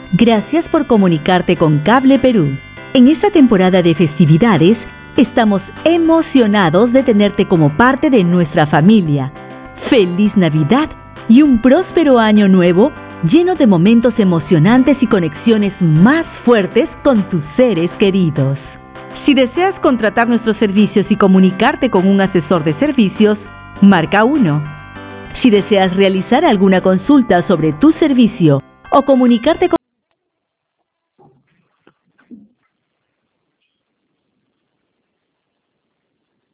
Gracias por comunicarte con Cable Perú. En esta temporada de festividades, estamos emocionados de tenerte como parte de nuestra familia. ¡Feliz Navidad y un próspero año nuevo lleno de momentos emocionantes y conexiones más fuertes con tus seres queridos! Si deseas contratar nuestros servicios y comunicarte con un asesor de servicios, marca 1. Si deseas realizar alguna consulta sobre tu servicio o comunicarte con